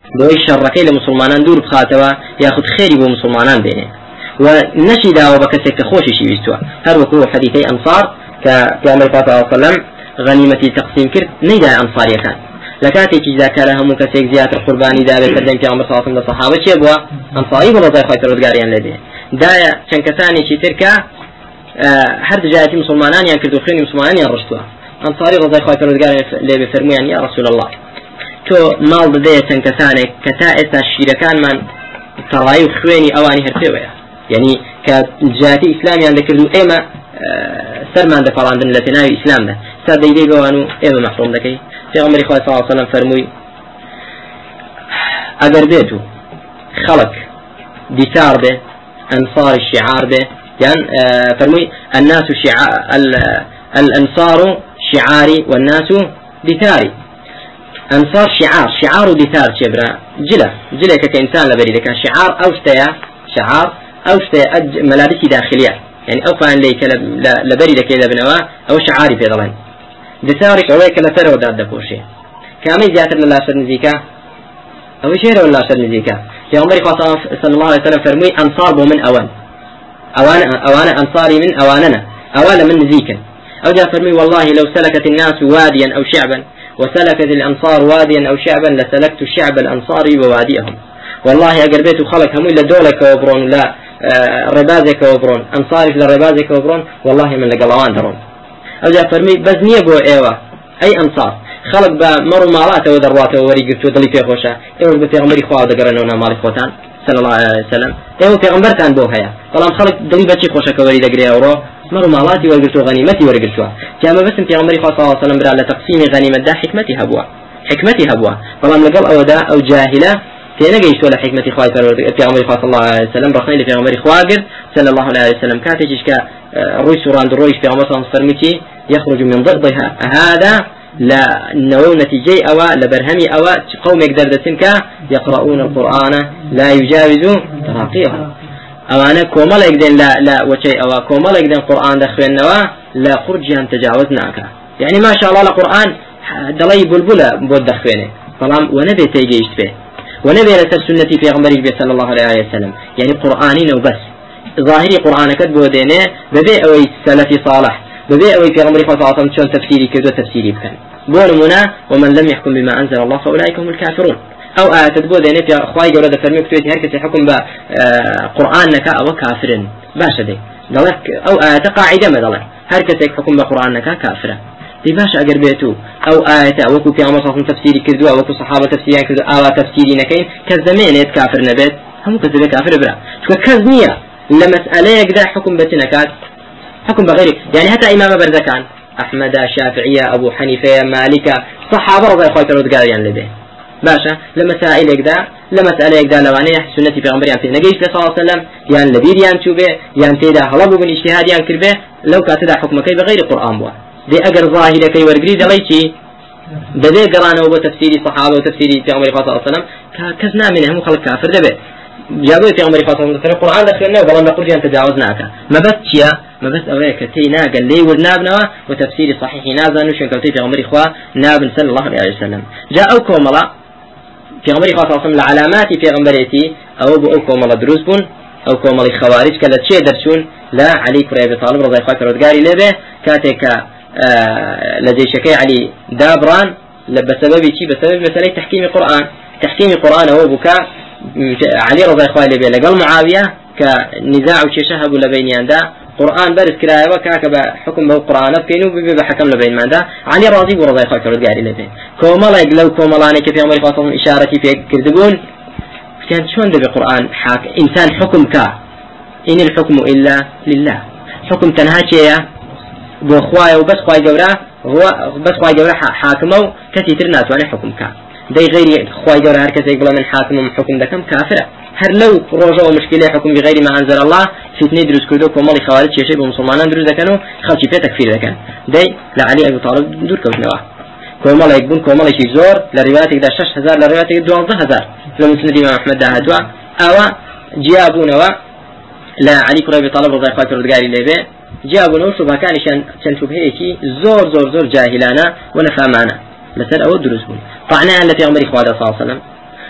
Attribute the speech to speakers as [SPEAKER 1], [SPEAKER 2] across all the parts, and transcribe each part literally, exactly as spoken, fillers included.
[SPEAKER 1] بوي شركي لمسلمان دور بخاتوا ياخذ خيري بمسلمان بينه ونشد وبكسك خوشي شي بيستوا هل وكو حديثي أنصار كأمر صلى الله عليه وسلم غنيمة تقسيم كرت نيدا أنصاري كان لكاتي إذا كان هم كسيك زيادة القرباني دا بكدن في عمر صلى الله عليه وسلم الصحابة شبوا أنصاري ولا ضيف خير رجاريان لديه دايا شنكتاني شي تركا هرد جاءتي مسلمانان يعني كردو خير مسلمانان يرشتوا أنصاري رضي خير رجاريان لديه فرميان يا رسول الله تو مال دايا شنكتاني كتائس الشيركان من تراي خويني أواني هرتويا يعني كجاتي إسلامي عند كردو إما سرمان ده فلان دن لتناوي إسلام ده ساد يدي بوانو إما محروم دكي في عمر إخوة صلى الله عليه وسلم فرموي أجر بيتو خلق دثار به أنصار الشعار به يعني فرموي الناس شعار الأنصار شعاري والناس دثاري أنصار شعار شعار دثار شبرا جلا جلا كإنسان لبري لك شعار أو شتيا شعار أو شتيا ملابس داخلية يعني أو فان ليك لبري لك إذا بنوا أو شعاري في ظلين دثارك أويك لثر وداد دكوشي كامي زيادة من الله شر نزيكا أو شير ولا شر نزيكا يا عمر صلى الله عليه وسلم فرمي أنصار بو من أوان أوان أوان أنصاري من أواننا أوان من نزيكا أو جاء فرمي والله لو سلكت الناس واديا أو شعبا وسلكت الأنصار واديا أو شعبا لسلكت شعب الأنصار وواديهم والله أقربيت خلق هم إلا دولك وبرون لا ربازك وبرون أنصارك لربازك وبرون والله من لقلوان درون أو جاء فرمي بزنية بو إيوة أي أنصار خلق بمروا مالاته وذرواته وريقته ودلي في خوشة إيوه بتغمري خواه دقرنونا مالي خوتان صلى الله عليه وسلم إيوه تغمرتان بو هيا طالما خلق دلي بچي خوشة كوري دقريا ورو مروا مالاتي ورقرتو غنيمتي ورقرتوها جاء بس تغمري خواه صلى الله عليه وسلم برا لتقسيم غنيمة دا حكمتي هبوا حكمتي هبوا طالما لقل أو دا أو جاهلة تينجي ولا حكمة إخوات في عمر صلى الله عليه وسلم رخني في عمر إخواجر صلى الله عليه وسلم كاتجش ك رويس راند رويس في عمر صلى الله عليه وسلم يخرج من ضغطها هذا لا نو نتيجة أو لبرهمي أو قوم يقدر دسنك يقرؤون القرآن لا يجاوز تراقيهم أو أنا كومال يقدر لا لا وشيء أو كومال يقدر القرآن دخل نوا لا خرج أن تجاوزناك يعني ما شاء الله القرآن دلي بلبلة بود دخلني طالما ونبي تيجيش به ونبي لسر سنتي في غمري صلى الله عليه وسلم يعني قرآنين وبس ظاهري قرآن كتبه دينه ببيع أوي سلفي صالح ببيع أوي في غمري صلى الله عليه وسلم شون تفسيري كذا تفسيري بكن بون منا ومن لم يحكم بما أنزل الله فأولئك هم الكافرون أو آية تتبه دينه في أخوائي جولة فرمي كتبه هركة يحكم بقرآن نكا أو كافر باشا دي دلك أو آية قاعدة ما دلك هركة يحكم بقرآن نكا كافرة دي باش أجر بيتو أو آية أو كو في عمر صلى تفسيري كردوا أو كو صحابة تفسيري كردوا أو تفسيري نكين كالزمين كافر نبات هم كذب كافر برا شو كزنية لمسألة يقدر حكم بتنكات حكم بغيره يعني حتى إمام برزكان أحمد شافعية أبو حنيفة مالك صحابة رضي الله عنهم قال يعني لده باشا لمسائل يقدر لمسألة يقدر لوانية سنة في عمر يعني نجيش صلى الله عليه وسلم يعني لبير يعني شو به يعني تيدا هلبوا من اجتهاد يعني كربه لو كاتدا حكمك بغير قرآن بوا دي أجر ظاهرة كي ورقري دليتي بدي قرانا وبتفسير الصحابة وتفسير في عمر صلى الله عليه وسلم كزنا منهم خلق كافر دبي جابوا في عمر صلى الله عليه وسلم القرآن دخلنا وقال نقول جان تجاوزناك ما بس يا ما بس أويك تينا قال لي ورنابنا وتفسير صحيح نازل وشن كوتي في عمر إخوة ناب صلى الله عليه وسلم جاءوكم الله في عمر صلى الله عليه وسلم العلامات في عمريتي أو بأوكم الله دروس بن أو كوم الخوارج كلا شيء درسون لا علي كريب طالب رضي الله عنه رجاري لبه كاتك آه لدي شكي علي دابران بسبب شيء بسبب مثلا تحكيم القرآن تحكيم القرآن هو بكاء علي رضي الله عنه لقال معاوية كنزاع وشهب ولا بين يندا قرآن برز كراية وكاك بحكم به القرآن فكينو بحكم لبين ماندا علي راضي ورضي الله عنه رجاري لبه كوملا يقلو كوملاني كفي عمر فاطمة إشارتي في كردبون كان شلون ده بالقرآن حاك إنسان حكم كا إن الحكم إلا لله حكم تنهاجية بخواي وبس خواي جورا هو بس خواي جورا حاكمه كثير ناس وأنا حكم كا ده غير خواي جورا هركز يقول من حاكم حكم ده كم كافرة هر لو رجعوا مشكلة حكم بغير ما أنزل الله في اثنين دروس كردو كمالي خوارج شيء بمسلمان دروس ذكانوا خلشي في تكفير ذكان ده لعلي أبو طالب دور كوتنوا كمالي يكون كمالي شيء زور لرواياتك ده شش هزار لرواياتك دوازده هزار لمسند الإمام أحمد ده هتوا أو جابونا و لا علي كريب طالب رضي الله عنه رجالي لبه جابونا وشبه كان شان شان شبهه شيء زور زور زور جاهلانا ونفهمانا مثلا أو دروس بون طعنا التي عمر إخوانه صلى الله عليه وسلم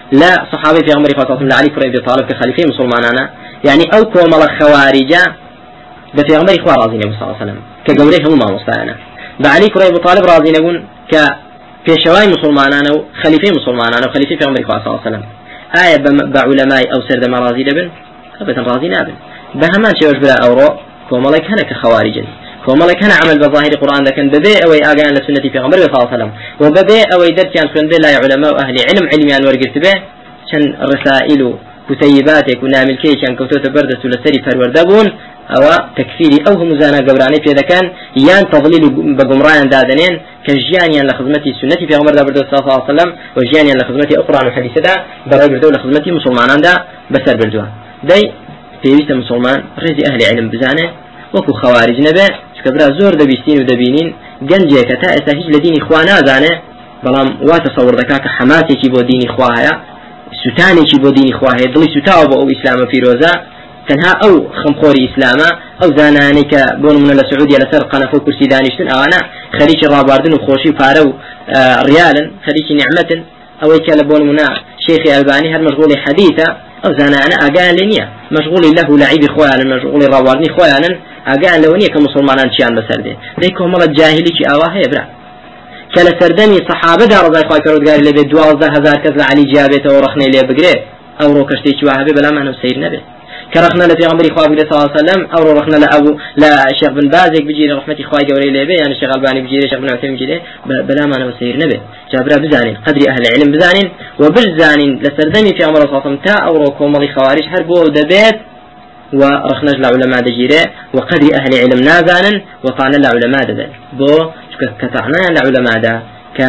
[SPEAKER 1] لا صحابي في عمر خاصة لعلي بن أبي طالب كخليفة مسلمان أنا يعني أو كومل خوارجة ده في عمر إخوة راضين صلى الله عليه وسلم كجوريه هم مستعنا بعلي بن أبي طالب راضين يقول ك في شواي مسلمان أنا وخليفة مسلمان أنا وخليفة في عمر إخوة صلى الله عليه وسلم آية بعلماء أو سرد مرازي لبن أبدا راضي نابن بهمان شيء وجبلا أورو كوملك هنا كخوارج كوملك هنا عمل بظاهر القرآن لكن ببيع أو أجان لسنة في عمر صلى الله عليه وسلم وببيع أو درس عن سنة لا علماء أهل علم علمي عن ورقة به شن رسائل كتيباتك ونعمل كيش عن كتوت بردس لسري فروردبون أو تكفيري أو هم زانا قبراني في هذا كان يان تضليل بجمران دادنين كجيانيا لخدمتي سنتي في عمر دبردو صلى الله عليه وسلم وجيانيا لخدمتي القرآن والحديث دا برای بردو لخدمتي مسلمان دا بسر بردوها داي في مسلمان رزي أهل علم بزانه وكو خوارج نبه كبرا زور دبيستين ودبينين جنجي كتا هج لدين إخوانا زانه بلام واتصور ذكاك حماسي كي بو دين إخواها ستاني كي بو دين إخواها دلي ستاو بو إسلام في روزا تنها أو خمخوري إسلاما أو زانانك بون من السعودية لسر قنفو كرسي دانشتن أنا خليش الراباردن وخوشي فارو آه ريالا خليش نعمة أو يكال بون منا شيخ ألباني هل مشغول حديثة أو زانانا أقال لنيا مشغول له لعيب خوانا مشغول الراباردني خوانا أقال لونيا كمسلمان شيئا بسرده ذيك هم الجاهلي شي آواه يبرع كلا سردني صحابة دار رضي الله عنهم قال لي بدوازده هزار كذا علي جابته ورخني لي بقري أو روكشتي شو هذا بلا ما نسير نبي كرخنا لفي عمر إخوة صلى الله عليه وسلم أو رخنا لأبو لا شيخ بن بازك بيجي رحمة إخوة جوري لي يعني الشيخ الباني بيجي شيخ بن عثيمين بيجي بلا ما نسير نبي جابرا بزانين قدر أهل العلم بزانين وبالزانين لسردني في عمر صلى الله عليه وسلم تا أو روكم مضي خوارج حربوا ودبيت ورخنا لعلماء دجيرة وقدر أهل علم نازانا وطعنا لعلماء دجيرة بو كتعنا لعلماء دا ك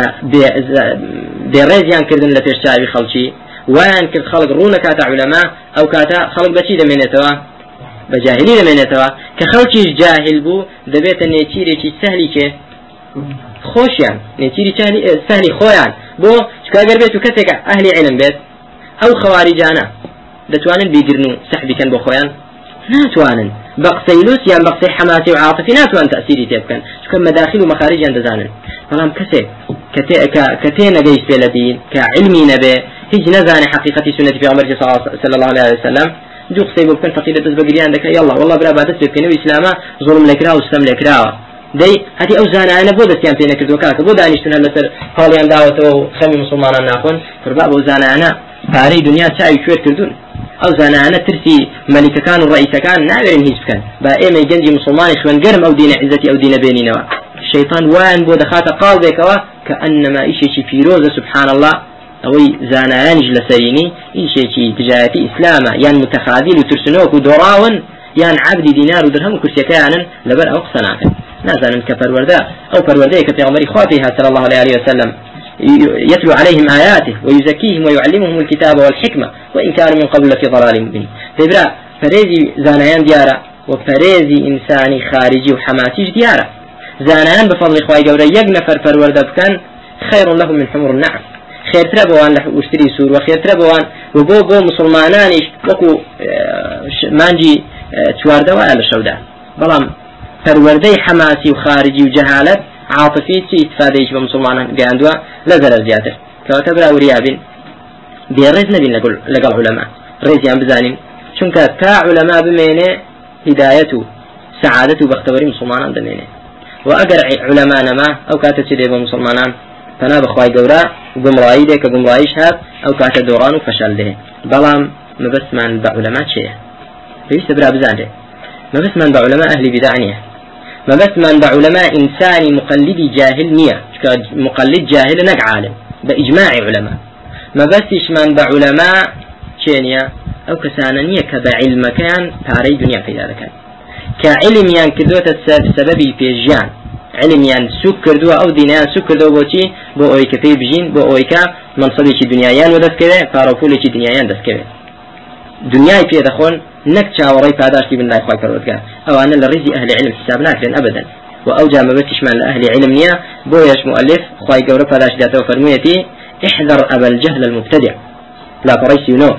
[SPEAKER 1] بريزيان كردن لتشتاعي خلشي وان كرد خلق رونا كاتا علماء أو كاتا خلق بشي دمينتوا بجاهلي دمينتوا كخلشي جاهل بو دبيت نيتيري شي سهلي كي خوشيان نيتيري سهلي خويان بو شكا قربيتو كتك أهل علم بيت أو خوارجانا دتوانن بيقرنو سحبي كان بو خويان ناتوانن بقسيلوس يعني بقسي حماسي وعاطفي ناتوان تأثيري تيبكن شكا مداخل ومخارج اندزانن فلام كسي كتي نقيس بلدين كعلمي نبي هج نزاني حقيقة سنة في عمر صلى الله عليه وسلم جو قسي بكن فقيلة تزبقليان دك يلا والله بلا باتت بكن وإسلاما ظلم لكرا وسلم لكرا دي هاتي أوزانا أنا بودا سيام فينا كردو كاك بودا أنشتن هالمسر قاليان دعوته خمي مسلمانا ناخون فرباب أوزانا أنا فاري دنيا شاي شوير كردون أو زانا أنا ترسي ملك كان والرئيس كان نعبرين هيج كان بائما جنجي مسلمان شوان قرم أو دين عزتي أو دين بيننا الشيطان وان بود خاطر قال بكوا كأنما إشي في روزة سبحان الله أوي زانا ينجل سريني إشي تجارتي إسلاما يان متخاذيل وترسنوك ودراون يان عبد دينار ودرهم وكرسي كانا لبر أو قصناك نازانا كفروردا أو فروردا كفي عمري خواتها صلى الله عليه وسلم يتلو عليهم آياته ويزكيهم ويعلمهم الكتاب والحكمة وإن كانوا من قبل في ضلال مبين فإبراء فريزي زانيان ديارة وفريزي إنساني خارجي وحماسي ديارة زانيان بفضل إخوائي قولي يقنفر فروردا بكان خير لهم من حمر النعم خير تربوان واشتري سور وخير تربوان وبو بو مسلمانان وكو مانجي تواردوا على الشوداء بلام فروردي حماسي وخارجي وجهالة عاطفي شيء استفادة يشبه مسلمانا قاندوا لا زال زيادة كواتبرا وريابين بيرز نبي لقل لقل علماء ريزيان بزانين شنك تا علماء بمينه هدايته سعادته باختباري مسلمانا دمينه وأقر علماء ما أو كاتب سيدي بمسلمانا فنا بخواي قورا قمرائي ديك قمرائي شهاب أو كاتب دوران وفشل ده بلام مبس من بعلماء شيء ليس برا بزان ده مبس من بعلماء أهل بدعنيه ما بس من بعلماء إنساني مقلدي جاهل نية مقلد جاهل نك عالم بإجماع علماء ما بسش من بعلماء كينيا أو كسانانية كبعلم كان تاري دنيا في ذلك كعلم ين كدوة السبب في الجان علم ين سكر دوا أو دينيان سكر دوا بوتي بو أويك في بجين بو أويك منصبي شي دنيايان ودس كذا فارفولي شي دنيايان دس كذا دنياي في دخون نكتشا وري فاداشتي بالله إخوة كروتك أو أنا لرزي أهل علم حسابناك لأن أبدا وأوجا ما بتش من أهل علم نيا بويش مؤلف خواي قورة فاداش داته فرميتي احذر أبا الجهل المبتدع لا فريس ينور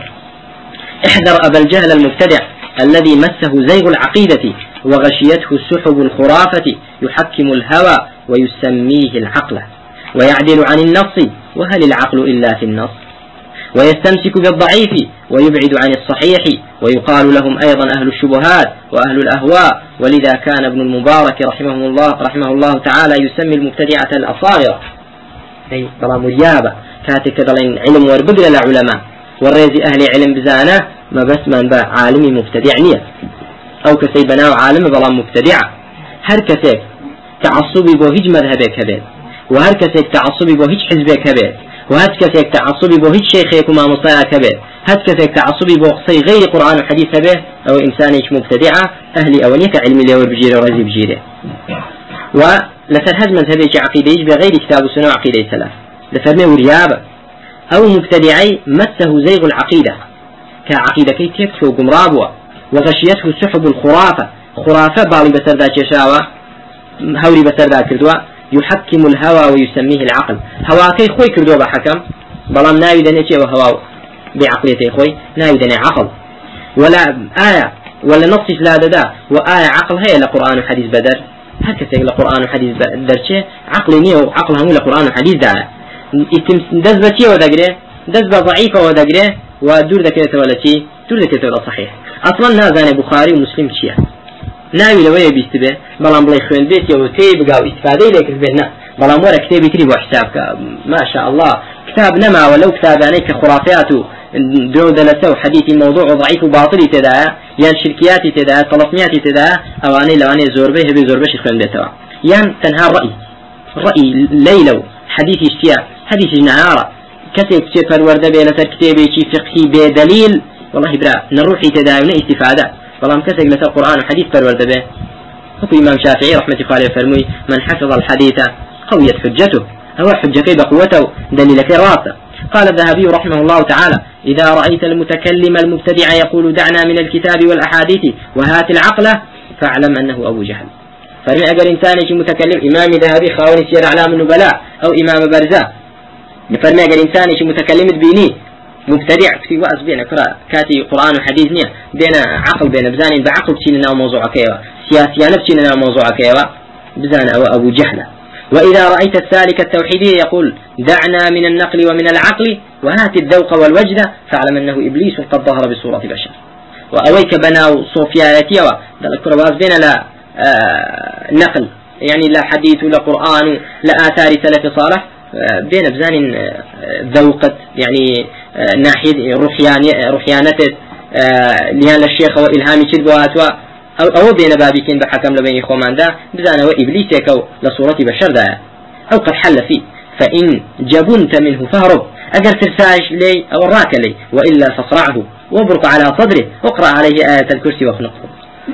[SPEAKER 1] احذر أبا الجهل المبتدع الذي مسه زيغ العقيدة وغشيته سحب الخرافة يحكم الهوى ويسميه العقل ويعدل عن النص وهل العقل إلا في النص ويستمسك بالضعيف ويبعد عن الصحيح، ويقال لهم أيضا أهل الشبهات وأهل الأهواء. ولذا كان ابن المبارك رحمه الله رحمه الله تعالى يسمي المبتدعة الأصاغر، أي بلا مريابة كاتك دلين علم وربقل العلماء والريزي أهل علم بزانة ما بس من با عالم مبتدع نية أو كسي بناو عالم بلا مبتدعة. هر كسيك تعصبي بو هج مذهبك هبيت، وهر كسيك تعصبي بو هج حزبك هبيت، وهر كسيك تعصبي بو هج شيخيك وما مصاياك هبيت، هر كسيك تعصبي بو قصي غير قرآن وحديث هبيت أو إنسانيك مبتدعة أهلي أوليك علمي لور بجيره ورزي بجيره. ولسر هج مذهبك عقيدة بغير كتاب وسنة عقيدة سلف لفرمي وريابة أو مبتدعي مسه زيغ العقيدة كعقيدة كي تكسو قمرابوة وغشيته سحب الخرافة، خرافة بالي بسردا كشاوة هوري بسردا كردوا، يحكم الهوى ويسميه العقل. هوا كي خوي كردوا بحكم بلام ناوي دنيتي وهوا بعقليتي خوي ناوي دني عقل ولا آية ولا نص لا دا وآية عقل هي لقرآن وحديث بدر هكذا لقرآن وحديث بدر شيء عقل نية وعقل هم لقرآن وحديث دا دز بشي ودقره دز ضعيفة ودقره ودور ذكرته ولا شيء دور ذكرته ولا صحيح. أصلا نازن بخاري ومسلم شيء ناوي لويه بيستبه بلام بلا يخوين بيت يو تي بقى استفادة لك بيننا بلام ورا كتاب يكتب وحسابك ما شاء الله كتاب نما ولو كتاب يعني كخرافات دو دلسه وحديث موضوع ضعيف وباطل تداعى يعني شركيات تداعى طلسميات تداعى أواني لواني زوربه هبي زوربه يخوين بيتوا يعني تنهى الرأي الرأي ليلو حديث اشتياء حديث نهارة كتب سفر ورده بين كتابي فقهي بدليل والله برا نروح تداعى استفادة والله كتب لسه القرآن وحديث فرورده به. هو إمام شافعي رحمة الله عليه فرمي من حفظ الحديث قويت حجته، هو حجته بقوته دليلك راسه. قال الذهبي رحمه الله تعالى إذا رأيت المتكلم المبتدع يقول دعنا من الكتاب والأحاديث وهات العقل فاعلم أنه أبو جهل. فرمي أجل إنسان متكلم إمام ذهبي خاوني سير أعلام النبلاء أو إمام برزاء فرمي أجل إنسان متكلم بيني مبتدع في وأس بين قراءة كاتي قرآن وحديث نية بين عقل بين بزان بعقل تشيلنا موضوع كيوا سياسيا نفسينا موضوع كيوا بزان أو أبو جهل. وإذا رأيت السالك التوحيدي يقول دعنا من النقل ومن العقل وهات الذوق والوجد فاعلم أنه إبليس قد ظهر بصورة بشر. وأويك بناو صوفياتي وذكر واس بين لا آه نقل يعني لا حديث ولا قرآن لا آثار سلف صالح بين بزان ذوقت يعني ناحية رحيان رحيانته لهان الشيخ وإلهامي كذب واتوا أو أو بين بابكين بحكم لبين خومان دا بزان هو إبليس يكو لصورة بشر دا أو قد حل فيه فإن جبنت منه فهرب أجر ترساش لي أو الراك لي وإلا فاصرعه وابرق على صدره واقرأ عليه آية الكرسي واخنقه.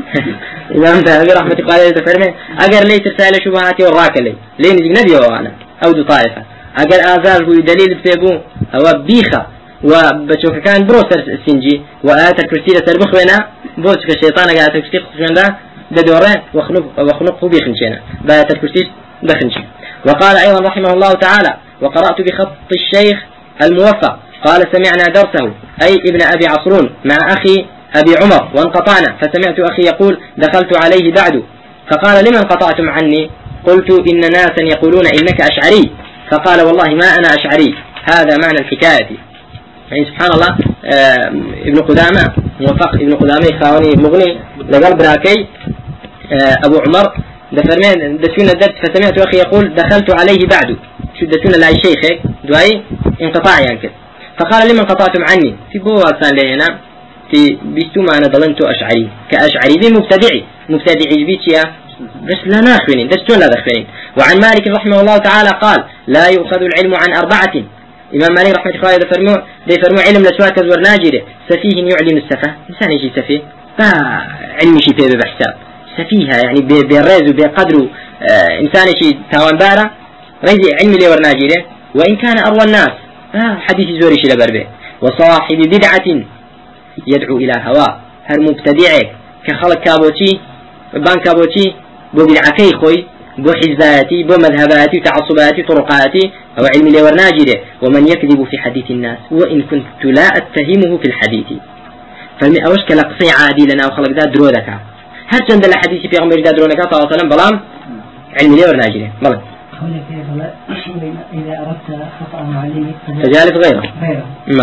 [SPEAKER 1] إمام ذهبي رحمة الله عليه فرمي أجر لي ترسال شبهاتي والراك لي لين نبي وأنا أو دو طائفة أجر آثار هو دليل فيبو أو بيخة وبشوف كان بروسر سنجي وآيات الكرسي تربخ وينا بوس كشيطان آيات الكرسي خشنا بدوره وخنق وخنقه بيخنشنا بآيات الكرسي بخنش. وقال أيضا رحمه الله تعالى وقرأت بخط الشيخ الموفق قال سمعنا درسه أي ابن أبي عصرون مع أخي أبي عمر وانقطعنا فسمعت أخي يقول دخلت عليه بعد فقال لمن قطعتم عني قلت إن ناسا يقولون إنك أشعري فقال والله ما أنا أشعري هذا معنى الحكاية. يعني سبحان الله آه ابن قدامة موفق ابن قدامة خاوني مغني لقلب راكي آه أبو عمر دفرمين دسونا الدرس فسمعت أخي يقول دخلت عليه بعد شو دسونا لا شيخ دعي انقطاع يعني فقال لمن قطعتم عني في بواسان لينا في بيستو معنا ضلنت أشعري كأشعري ذي مبتدعي مبتدعي بيتيا بس لا ناخوين دستون لا دخوين. وعن مالك رحمه الله تعالى قال لا يؤخذ العلم عن أربعة. إمام مالك رحمه الله تعالى فرمو دي فرمو علم لسواك ورناجره سفيه يعلم السفه إنسان يجي سفيه با علم شي فيه بحساب سفيها يعني بالرز وبقدره آه إنسان يجي تاوان بارا ريزي علم لي ورناجره وإن كان أروى الناس آه حديث زوري شي لبربه. وصاحب بدعة يدعو إلى هواه هر مبتدعك كخلق كابوتي بان كابوتي بو بدعكي خوي بو حزباتي بو مذهباتي تعصباتي طرقاتي أو علم لي ورناجره. ومن يكذب في حديث الناس وإن كنت لا أتهمه في الحديث فالمي أوش كلقصي عادي لنا وخلق ذا درودك هل جند الحديث في غمر ذا درودك صلى الله عليه وسلم بلام علم لي ورناجره بلام
[SPEAKER 2] إذا أردت خطأ معلمي
[SPEAKER 1] تجالف غيره
[SPEAKER 2] غيره
[SPEAKER 1] ما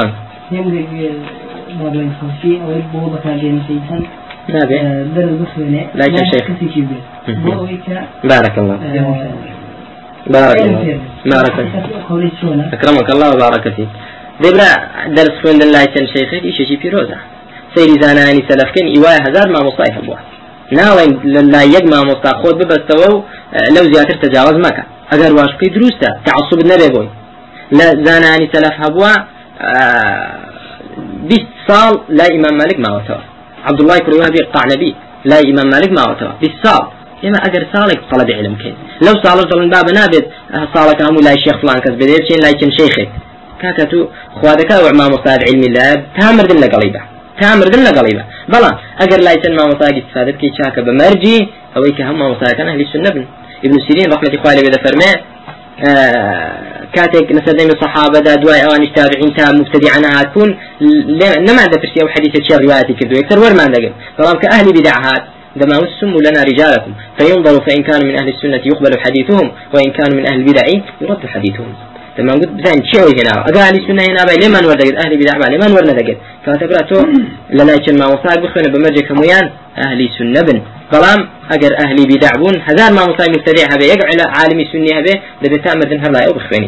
[SPEAKER 2] يملك بابلين خلفي أو يبغى بكاجين سيسن
[SPEAKER 1] نبي
[SPEAKER 2] در بخلنا
[SPEAKER 1] لا شيخ بارك الله بارك الله بارك الله أكرمك الله وبارك فيك دبرا درس خوين الله يسن شيخي إيش شيء بيروزة سيري زاناني سلفكن إيواه هزار ما مصايف أبوه ناوين لا يجمع مستأخذ ببستوى لو زيادة تجاوز مكة أجر واش في دروسته تعصب النبي بوي لا زاناني سلف أبوه بيست صال لا إمام مالك ما وتوا عبد الله كل وهبي قعنبي لا إمام مالك ما وتوا بالصال إما أجر صالك طلب علم كين لو صالك طلب باب نابد صالك هم لا شيخ فلان كذب شيء لا يكن شيخك كاتو خوادك وعما مصاد علم الله تامر دلنا قليبة تامر دلنا قليبة بلا أجر لا يكن ما مصاد استفادة كي شاك بمرجي أو يكهم ما مصاد كان أهل السنة ابن سيرين رحمة الله عليه بذا آه كاتك نسدم الصحابة دا دواء أوانش تابعين تا مبتدعنا هاتكون لما عند فرسي أو حديث الشيء رواياتي كدو يكتر ور ما عندك طالما كأهل بدعهات دما السم لنا رجالكم فينظر فإن كانوا من أهل السنة يقبل حديثهم وإن كانوا من أهل البدع يرد حديثهم لما قلت بزين شيء هنا أقول أهل السنة هنا باي لمن وردقت أهل بدع باي لمن وردقت فاتبرأتو لنا يشن ما وصاق بخونا بمرجع كميان أهل سنة بن كلام أجر أهل بدع بون هذا ما وصاق مبتدع هذا يقع عالم السنة هذا لذي تأمر ذنها لا يبخوني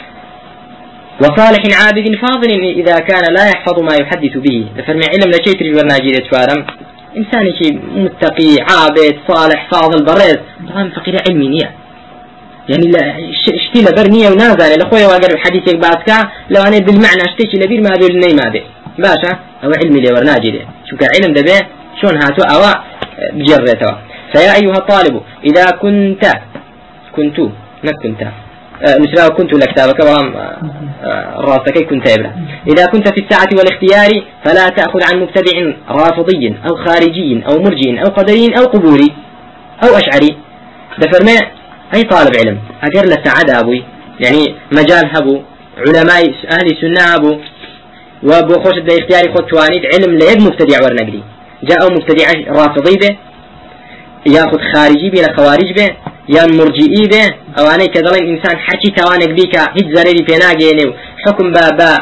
[SPEAKER 1] وصالح عابد فاضل إذا كان لا يحفظ ما يحدث به فرمي علم لا شيء تريد ورناجيل توارم إنسان شيء متقي عابد صالح فاضل بريز طبعا فقير علمي نية يعني لا اشتي لبرنية ونازل لأخويا وأقرب حديثك بعدك لو أنا بالمعنى اشتيش لبير ما هذا النيم هذا باشا أو علمي لي ورناجيل شو كعلم ده به شون هاتو أو بجرته فيا أيها الطالب إذا كنت كنت ما كنت مثل كنت لكتابك ورام راسك كنت إبرة إذا كنت في الساعة والاختيار فلا تأخذ عن مبتدع رافضي أو خارجي أو مرجي أو قدري أو قبوري أو أشعري دفرما أي طالب علم أجر لسعادة أبوي يعني مجال هبو علماء أهل السنة أبو وبخوش الدا اختياري خد توانيد علم ليد مبتدع ورنقلي جاء مبتدع رافضي به ياخذ خارجي به لخوارج به يا مرجئي به أو أنا كذا إنسان حكي توانك بيك هيج زريري في ناجيني حكم بابا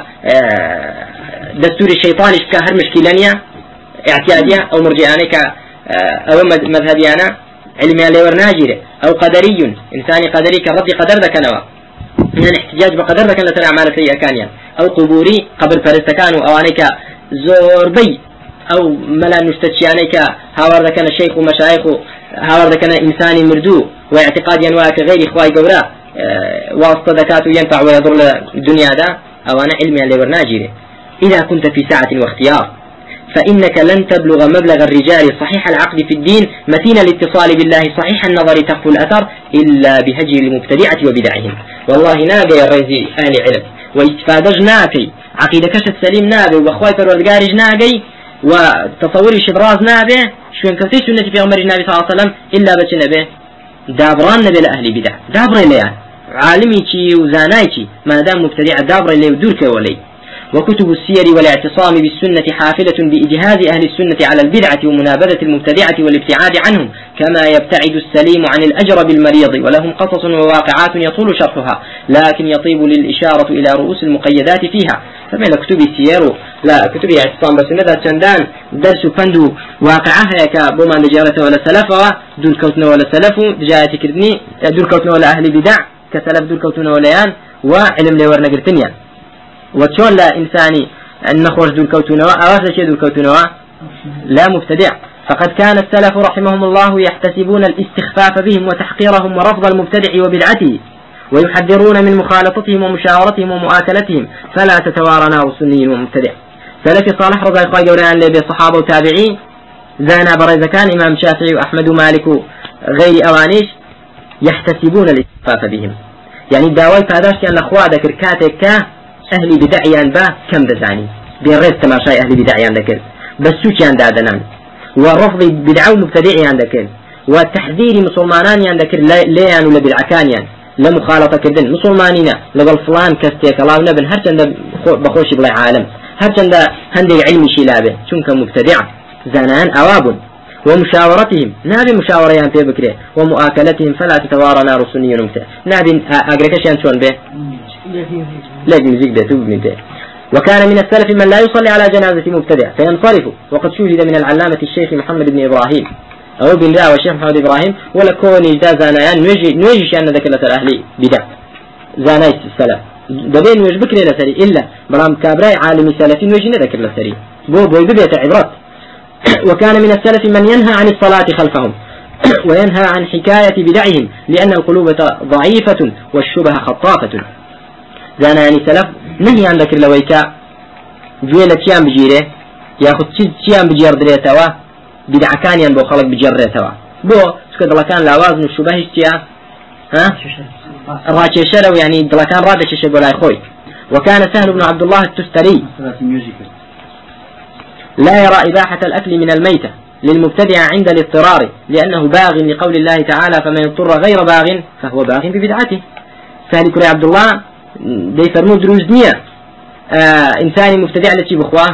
[SPEAKER 1] دستور الشيطان كهر مشكلانية اعتيادية أو مرجئاني ك أو مذهبيانا علمي على ورناجيره أو قدري إنساني قدري كرد قدر ذاك نوا من الاحتجاج بقدر ذاك لا ترى أعمال سيئة كانيا أو قبوري قبر فرستكانوا أو أنا كزوربي أو ملا نستشياني كهاور ذاك الشيخ ومشايخ هاور ذاك إنساني مردو واعتقاد ينواك غير إخوائي قورا أه واسطة ذكاته ينفع ويضر الدنيا دا أو أنا علمي على ورناجيره إذا كنت في ساعة واختيار فإنك لن تبلغ مبلغ الرجال صحيح العقد في الدين متين الاتصال بالله صحيح النظر تخفو الأثر إلا بهجر المبتدعة وبدعهم والله ناقي يا ريزي أهل علم واستفادج ناقي عقيدة كشت سليم ناقي وأخوائي فالورقارج ناقي وتصوري شبراز ناقي شو انكفتي سنة في عمر النبي صلى الله عليه وسلم إلا بس نبي دابران نبي لأهل بدع دابر ليان عالمي شي وزاناي شي ما دام مبتدع دابر لي ودورك ولي وكتب السير والاعتصام بالسنة حافلة بإجهاز أهل السنة على البدعة ومنابذة المبتدعة والابتعاد عنهم كما يبتعد السليم عن الأجرب المريض ولهم قصص وواقعات يطول شرحها لكن يطيب للإشارة إلى رؤوس المقيدات فيها فمن كتب السير لا كتب اعتصام بالسنة تندان درس فندو واقعها كبوما دجارة ولا سلف دول كوتنا ولا سلف دجاية كردني دول كوتنا ولا أهل بدع كسلف دول كوتنا وليان وعلم لورنا قرتنيا وشون لا إنساني أن نخرج دول كوتنا أواز شيء دول كوتنا لا مبتدع فقد كان السلف رحمهم الله يحتسبون الاستخفاف بهم وتحقيرهم ورفض المبتدع وبدعته ويحذرون من مخالطتهم ومشاورتهم ومؤاكلتهم فلا تتوارى نار سني ومبتدع سلف صالح رضي الله عنه اللي بصحابة وتابعين زانا بريز كان إمام شافعي وأحمد ومالك غير أوانيش يحتسبون الاستخفاف بهم يعني الداوي فهذاش كان الأخوة ذكر كاتك أهل بدعيان با كم دزاني بيرز تماشاي أهل بدعيان ذكر بس سوكيان دادنان والرفض بدعو مبتدعيان ذكر والتحذير مسلمانان ذكر ليان ولا بدعكانيان لا مخالطة كدن مسلمانين لقال فلان كستيك الله نبن هرچند بخوش بلا عالم هرچند هندي علمي شلابه شنك مبتدع زانان أواب ومشاورتهم نابي مشاوريان في بكره ومؤاكلتهم فلا تتوارى نار سني ومبتدع نابي أقركش ينشون به لا مزيك ده توب منته وكان من السلف من لا يصلي على جنازة مبتدع فينصرف، وقد شوهد من العلامة الشيخ محمد بن إبراهيم أو بن لا والشيخ محمد إبراهيم ولا كون إجداء زانيان نوجي نوجي شأن ذكرة الأهلي بدع زانايت السلف دبين ويش بكري لسري إلا برام كابراي عالم سلفي نوجي نذكر لسري بو بو ببيت عبرات. وكان من السلف من ينهى عن الصلاة خلفهم وينهى عن حكاية بدعهم لأن القلوب ضعيفة والشبه خطافة. زانا يعني سلف نهي عن ذكر لويكا جويلة تيام بجيره ياخد تيام بجير دريتوا بدع كان ينبو خلق بجير دريتوا بو سكد الله كان لوازن الشبه اشتيا ها راكي شرو يعني الله كان رابع شيء ولا يخوي. وكان سهل بن عبد الله التستري لا يرى إباحة الأكل من الميتة للمبتدع عند الاضطرار لأنه باغ لقول الله تعالى فمن اضطر غير باغ فهو باغ ببدعته. سهل كري عبد الله دي فرمو دروزنية آه إنساني مبتدع لتي بخواه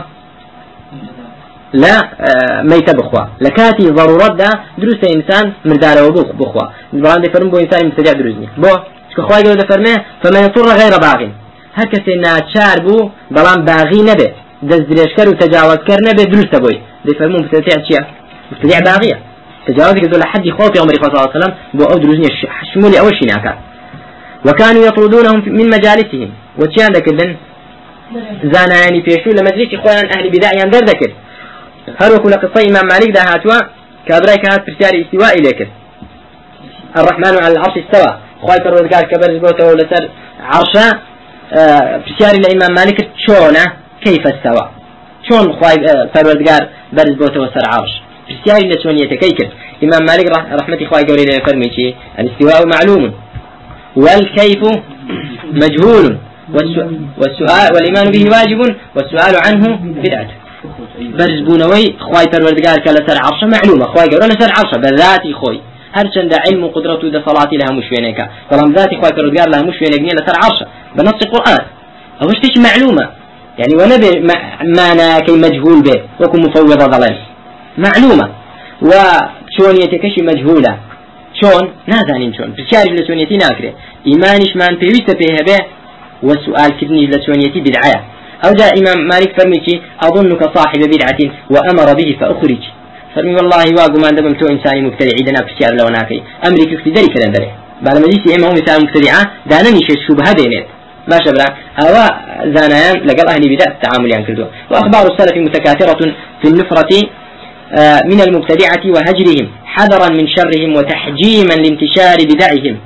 [SPEAKER 1] لا آه ميتة بخواه لكاتي ضرورات دا دروس إنسان مردار وبوخ بخواه البران دي فرمو إنساني مبتدع دروزنية بو شكخواه يقول دا فرمه فمن اضطر غير باغ هكذا ناتشار بو بلان باغي نبه دز دريشكر وتجاوز كرنا بدرس بوي بيفهمون مبتدع شيء مبتدع باغية تجاوز كذول حد يخوف عمر صلى الله عليه وسلم بو أو دروزني شمولي أول شيء ناكا. وكانوا يطردونهم من مجالسهم وتشان ذكرن زانا يعني فيشو لمجلس إخوان أهل بدع يندر ذكر هل وكل قصة إمام مالك ده هاتوا كابراي كانت برسالة استواء إليك الرحمن على العرش استوى خواهي كروزقار كبرز بوته ولسر عرشا آه برسالة لإمام مالك شونه كيف استوى شون خواي فروردگار برز بوته وسر عرش بسياري لشون يتكيكل. إمام مالك رحمة خواي قولي لنا فرمي شيء الاستواء معلوم والكيف مجهول والسؤال والإيمان به واجب والسؤال عنه بدعة. برز بونوي خواي فروردگار كلا سر عرش معلومة خواي قولي سر عرش بذاتي خوي هر چند علم وقدرته ده صلاتي لها مشوينك فلم ذاتي خواي فروردگار لها مشوينك نيلا سر عرش بنص القرآن أوش تيش معلومة يعني ونبي معنى كي مجهول به وكم مفوض ضلال معلومة وشون يتكشي مجهولة شون نازانين شون بشاري لشونيتي ناكره إيمانش من بيوست فيها به والسؤال كبني لشونيتي بدعاء أو جاء إمام مالك فرميتي أظنك صاحب بدعة وأمر به فأخرج فرمي والله واقو ما دمم تو إنساني مبتدع إذا بشار لو ناكي أمريك اكتدري كلام دره بعد ما جيسي إما هم إنسان مبتدعة دانني الشبهة بينات ما شبرا هوا زانيان لقل أهل بدع التعامل يعني كردو. وأخبار السلف متكاثرة في النفرة من المبتدعة وهجرهم حذرا من شرهم وتحجيما لانتشار بدعهم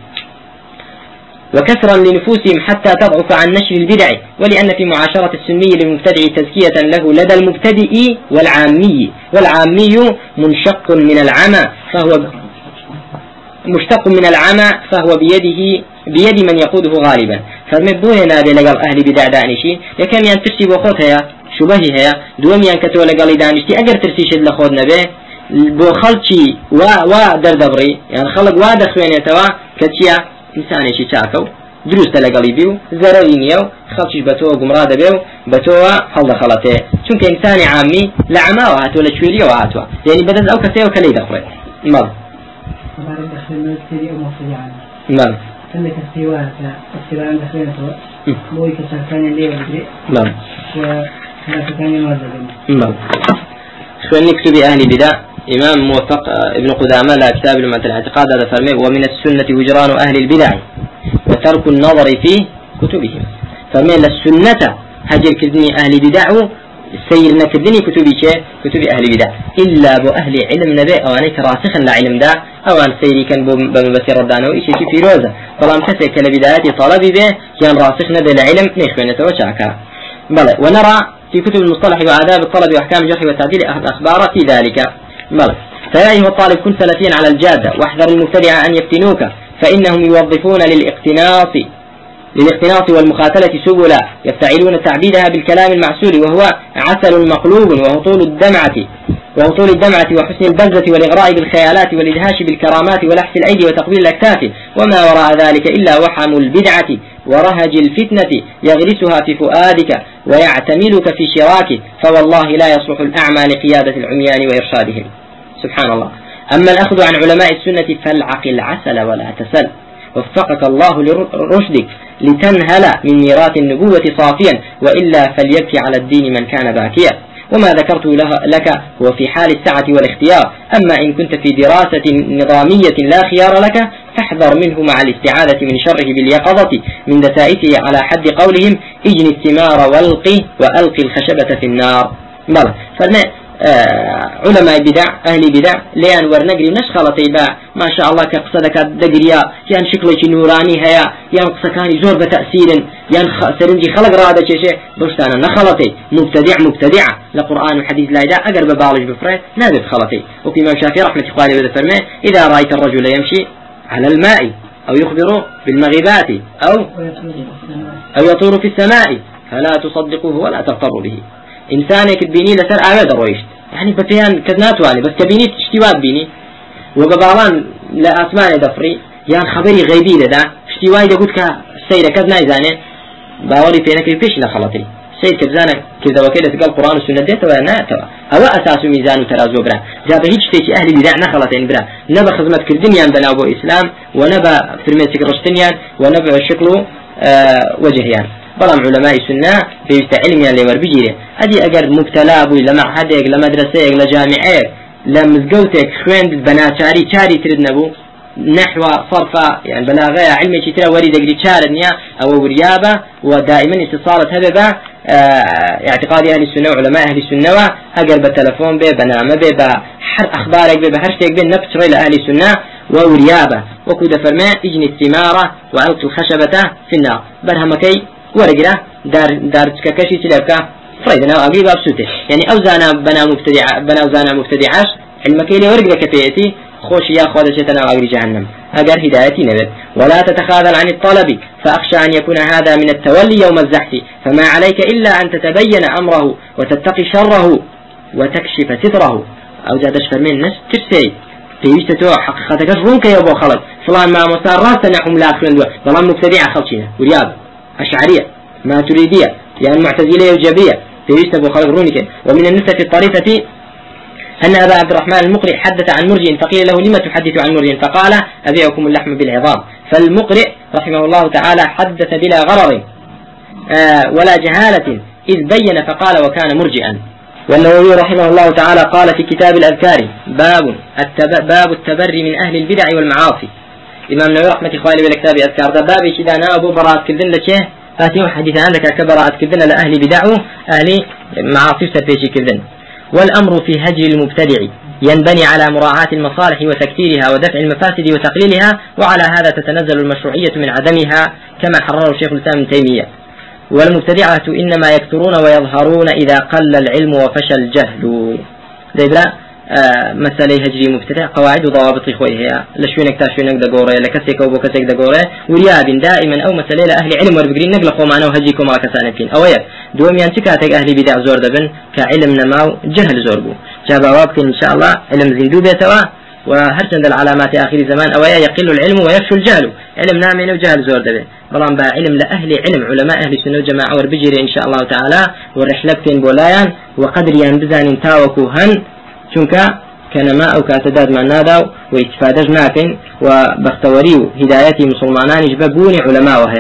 [SPEAKER 1] وكسرا لنفوسهم حتى تضعف عن نشر البدع. ولأن في معاشرة السني للمبتدع تزكية له لدى المبتدئ والعامي والعامي منشق من العمى فهو مشتق من العمى فهو بيده بيد من يقوده غالبا. فرمبوه نادي لقال أهل بدع دانشي يكم ين ترسي بخوتها شبهها دوم ين كتو لقال دانشتي أجر ترسيش لخود نبه بو خلشي وا وا دردبري يعني خلق وا دخوين يتوا كتشيا إنساني شي تاكو دروس لقال بيو زرينيو خلشي بتو قمراد بيو بتو خلد خلته چونك إنساني عامي لعما وهاتو لشويلي وهاتو يعني بدل أو كتير وكلي دخوين مال مال
[SPEAKER 2] عندك استواء استواء عند خيانته موي كسرتان اللي ودري
[SPEAKER 1] نعم
[SPEAKER 2] وهذا كان يمرض
[SPEAKER 1] نعم. شو نكتب أهل بدع إمام موفق ابن قدامة لا كتاب لمعة الاعتقاد هذا فرمي ومن السنة وجران أهل البدع وترك النظر في كتبهم فرمي للسنة هجر كذني أهل بدع سيرنا كذني كتبي شيء كتب أهل بدع إلا بو أهل علم نبي أو أنك راسخا لعلم دا أو أن سيري كان بمبسير ردانه وإيشي في روزة طالما كسك لبدايات طلبي به كان راسخ نبي العلم نخوين نتوشاكا بلى. ونرى في كتب المصطلح وآداب الطلب وأحكام الجرح والتعديل أخبار في ذلك بلى. فيا أيها الطالب كن سلفيا على الجادة واحذر المبتدع أن يفتنوك فإنهم يوظفون للاقتناص للاقتناص والمخاتلة سبلا يفتعلون تعبيدها بالكلام المعسول وهو عسل مقلوب وهطول الدمعة وهطول الدمعة وحسن البزة والإغراء بالخيالات والإدهاش بالكرامات ولحس الأيدي وتقبيل الأكتاف وما وراء ذلك إلا وحم البدعة ورهج الفتنة يغرسها في فؤادك ويعتملك في شراكه فوالله لا يصلح الأعمى لقيادة العميان وإرشادهم. سبحان الله. أما الأخذ عن علماء السنة فالعقل عسل ولا تسل وفقك الله لرشدك لتنهل من ميراث النبوة صافيا، وإلا فليبكي على الدين من كان باكيا. وما ذكرته لك هو في حال السعة والاختيار، أما إن كنت في دراسة نظامية لا خيار لك فاحذر منه مع الاستعاذة من شره باليقظة من دسائسه، على حد قولهم اجن الثمار والقي وألقي الخشبة في النار. بلى فرما آه علماء بدع أهل بدع ليان ورنقري نشخلطي با ما شاء الله كقصدك دقريا يان شكلك نوراني هيا يان قصكاني زور بتأثير يان سرنجي خلق رادة شيء بستانا نخلطي مبتدع مبتدعة لقرآن وحديث لا يدع أقرب بالغ بفري نابد خلطي. وفي ما شافي رحمة إخواني وذا فرمي إذا رأيت الرجل يمشي على الماء أو يخبر بالمغيبات أو أو يطور في السماء فلا تصدقه ولا تغتر به. إنسانك تبيني لسر أعماد الرئيشت يعني بفيان كذنات واني بس كبيني اشتواد بيني وببالان لا أسمان دفري يعني خبري غيبي لدا اشتواد يقول كسيرة كذنا إذاني باوري فينك يفيش لخلطي سيد كذانا كذا وكذا تقال القرآن والسنة ديتا ولا توا أو أساس ميزان وترازو برا جاب هيج تيجي أهل بدع نخلطين برا نبى خدمة كردنيان بنا أبو إسلام ونبى فرميتك رشتنيان ونبى شكله أه وجهيان. بلام علماء السنة في علمي اللي وربيجي أدي أجر مبتلى أبوي لمعهدك لمدرسك لجامعك لمزجوتك خوين بناتشاري شاري ترد نبو نحو صرفة يعني بلاغة علمي شترا وريد أجري شارنيا أو وريابة ودائما اتصالة هذا اه اعتقاد أهل السنة وعلماء أهل السنة أجر بالتلفون به بنامه به بحر أخبارك به بحرشتك به نبتر إلى أهل السنة ووريابة وكذا فرما اجني الثمارة وألقي الخشبة في النار برهمكي ورقرا دار دار ككشي تلبكا فريدنا أقرب أبسوته يعني أوزانا بنا مبتدع بنا أوزانا مبتدعاش علمك إلى ورقرا كفيتي خوش يا خالد شتنا أقرب جهنم أجر هدايتي نبت. ولا تتخاذل عن الطلب فأخشى أن يكون هذا من التولي يوم الزحف، فما عليك إلا أن تتبين أمره وتتقي شره وتكشف ستره. أو زادش فرمين نس ترسي تيجتوا حقيقتك رونك يا أبو خالد فلان ما مسار راسنا نحوم لا أخرين دوا ظلام مبتدع خلشنا ورياض أشعرية ما تريدية يعني معتزلية وجابية تيجت أبو خالد رونك. ومن النسخة الطريفة أن أبا عبد الرحمن المقرئ حدث عن مرجئ فقيل له لما تحدث عن مرجئ فقال أبيعكم اللحم بالعظام. فالمقرئ رحمه الله تعالى حدث بلا غرر آه ولا جهالة إذ بين فقال وكان مرجئا. والنووي رحمه الله تعالى قال في كتاب الأذكار باب التب... باب التبري من أهل البدع والمعاصي. إمام النووي رحمة إخواني بالكتاب الأذكار ده باب شدانا أبو براءة كذن لك آتيهم حديث عندك كبراءة كذن لأهل بدع أهل معاصي سفيش كذن. والأمر في هجر المبتدع ينبني على مراعاة المصالح وتكثيرها ودفع المفاسد وتقليلها، وعلى هذا تتنزل المشروعية من عدمها كما حرره شيخ الإسلام ابن تيمية. والمبتدعة إنما يكثرون ويظهرون إذا قل العلم وفشى الجهل. دايبرا آه مسألة هجري مبتدع قواعد وضوابط إخوي هي لشوينك تاشوينك دقورة لكسيك أو بكسيك دقورة ورياب دائما أو مسألة لأهل علم وربقرين نقلقوا معنا وهجيكم على كسانكين أويا دوم ينتكاتك أهل بدع زور دبن كعلم نماو جهل زوربو جابوابك إن شاء الله علم زندو بيتوا وهرسند العلامات آخر زمان أويا يقل العلم ويفشو الجهل علم نامين وجهل زور دبن بلان با علم لأهل علم علماء أهل السنة والجماعة وربجري إن شاء الله تعالى ورحلتين بولايان وقدر ينبزان تاوكو هن چونك كنما أو كاتداد مع ناداو واستفادج ناكن وبختوريو هدايتي مسلمانان جببوني علماء وهي